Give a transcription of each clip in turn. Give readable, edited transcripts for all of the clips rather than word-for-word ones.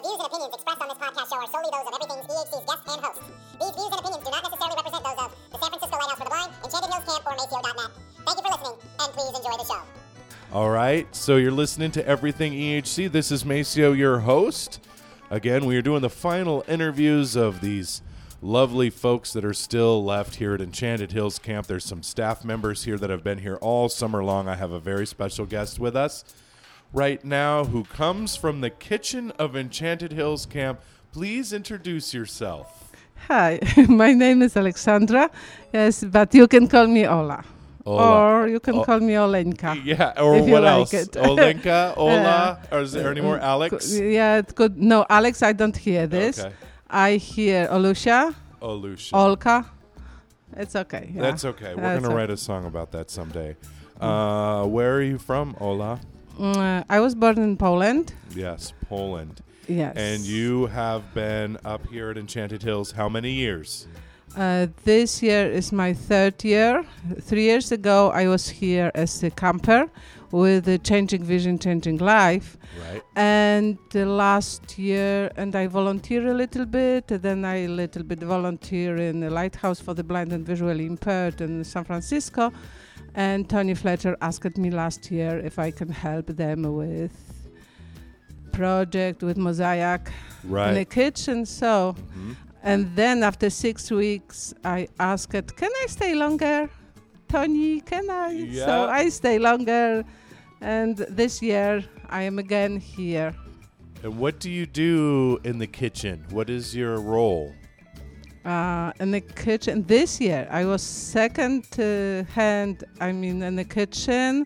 views and opinions expressed on this podcast show are solely those of Everything's EHC's guests and hosts. These views and opinions do not necessarily represent those of the San Francisco Lighthouse for the Blind, Enchanted Hills Camp, or Maceo.net. Thank you for listening, and please enjoy the show. All right, so you're listening to Everything EHC. This is Maceo, your host. Again, we are doing the final interviews of these lovely folks that are still left here at Enchanted Hills Camp. There's some staff members here that have been here all summer long. I have a very special guest with us right now who comes from the kitchen of Enchanted Hills Camp. Please introduce yourself. Hi, my name is Alexandra, yes, but you can call me Ola. Or you can call me Olenka. Yeah, or if what you else? like it. Olenka, Ola, or is there any more Alex? Yeah, it could. No, Alex, I don't hear this. Okay. I hear Olusha, Olusha. Olka. It's okay. Yeah. That's okay. We're That's going to write a song about that someday. Where are you from, Ola? I was born in Poland. Yes, Poland. Yes. And you have been up here at Enchanted Hills how many years? This year is my third year. 3 years ago, I was here as a camper with the Changing Vision, Changing Life. Right. And last year, and I volunteer a little bit, then I a little bit volunteer in the Lighthouse for the Blind and Visually Impaired in San Francisco. And Tony Fletcher asked me last year if I can help them with project with Mosaic in the kitchen. So, and then after 6 weeks, I asked, can I stay longer? Tony, can I? Yeah. So I stay longer. And this year, I am again here. And what do you do in the kitchen? What is your role? In the kitchen, this year, I was second hand, in the kitchen,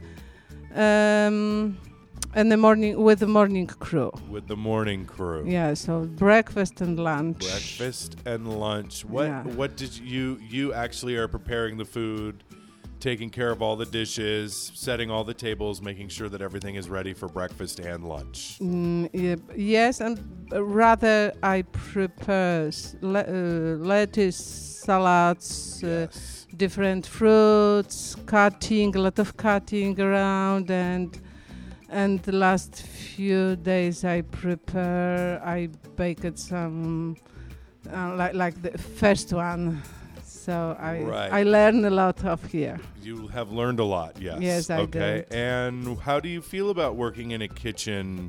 in the morning, with the morning crew. With the morning crew. Yeah, so breakfast and lunch. Breakfast and lunch. What did you actually are preparing the food, taking care of all the dishes, setting all the tables, making sure that everything is ready for breakfast and lunch. Yes, and rather I prepare lettuce, salads, Yes. different fruits, a lot of cutting around, and the last few days I baked some, like the first one. So I learned a lot of here. You have learned a lot, yes. Yes, I okay. did. And how do you feel about working in a kitchen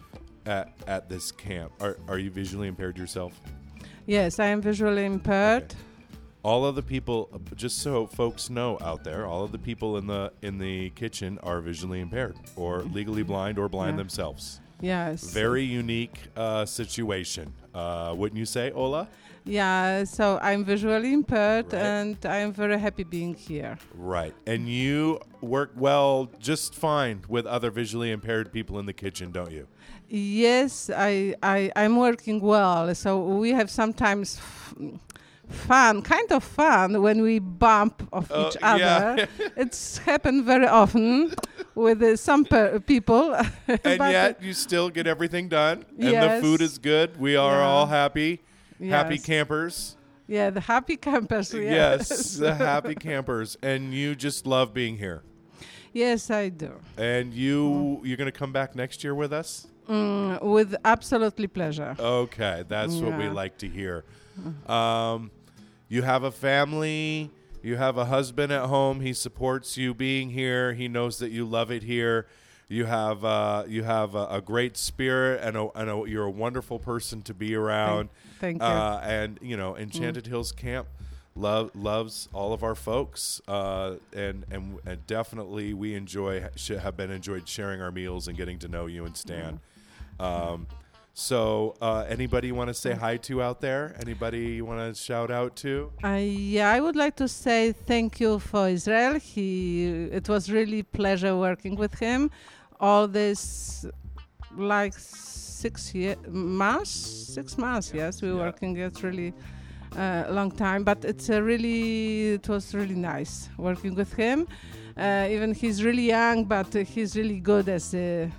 at this camp? Are you visually impaired yourself? Yes, I am visually impaired. Okay. All of the people, just so folks know out there, all of the people in the kitchen are visually impaired or legally blind or blind themselves. Yes. Very unique situation. Wouldn't you say, Ola? Yeah, so I'm visually impaired and I'm very happy being here. Right. And you work well, just fine with other visually impaired people in the kitchen, don't you? Yes, I'm working well. So we have sometimes kind of fun when we bump of each other. Yeah. It's happened very often with some people. And yet you still get everything done. And Yes. the food is good. We are all happy. Yes. Happy campers. Yeah, the happy campers. Yes, the happy campers. And you just love being here. Yes, I do. And you're going to come back next year with us? With absolutely pleasure. Okay, that's what we like to hear. You have a family. You have a husband at home. He supports you being here. He knows that you love it here. You have a great spirit, and you're a wonderful person to be around. Thank you. And Enchanted Hills Camp loves all of our folks, and definitely we have enjoyed sharing our meals and getting to know you and Stan. So anybody want to say hi to out there? Anybody you want to shout out to? I would like to say thank you for Israel. It was really pleasure working with him. All this, like 6 months, yes, we were working. It's really long time, but it was really nice working with him. Even he's really young, but he's really good as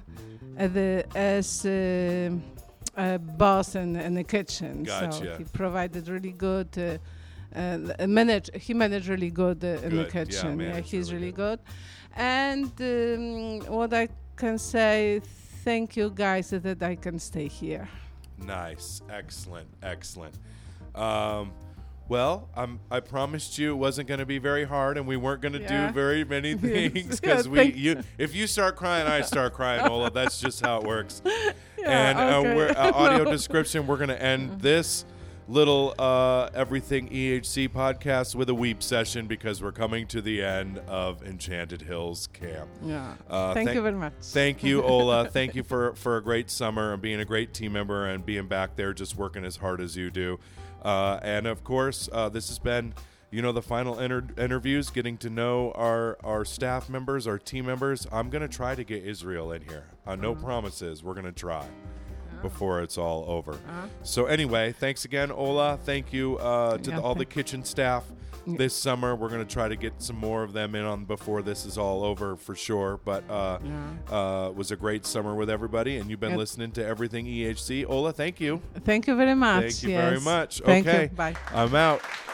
boss in the kitchen. Gotcha. So he provided really good. He managed really good in the kitchen. Yeah, he's really good. And what I can say, thank you guys that I can stay here. Nice. Excellent. Excellent. Well, I promised you it wasn't going to be very hard, and we weren't going to do very many things because if you start crying, I start crying, Ola. That's just how it works. And audio description, we're going to end this little Everything EHC podcast with a weep session because we're coming to the end of Enchanted Hills Camp. Yeah. Thank you very much. Thank you, Ola. Thank you for a great summer and being a great team member and being back there just working as hard as you do. And of course, this has been, the final interviews, getting to know our staff members, our team members. I'm going to try to get Israel in here. No promises. We're going to try before it's all over. So anyway, thanks again, Ola. Thank you to all the kitchen staff this summer. We're going to try to get some more of them in on before this is all over for sure. But it was a great summer with everybody, and you've been listening to Everything EHC. Ola, thank you. Thank you very much. Thank you very much. Thank okay. you. Bye. I'm out.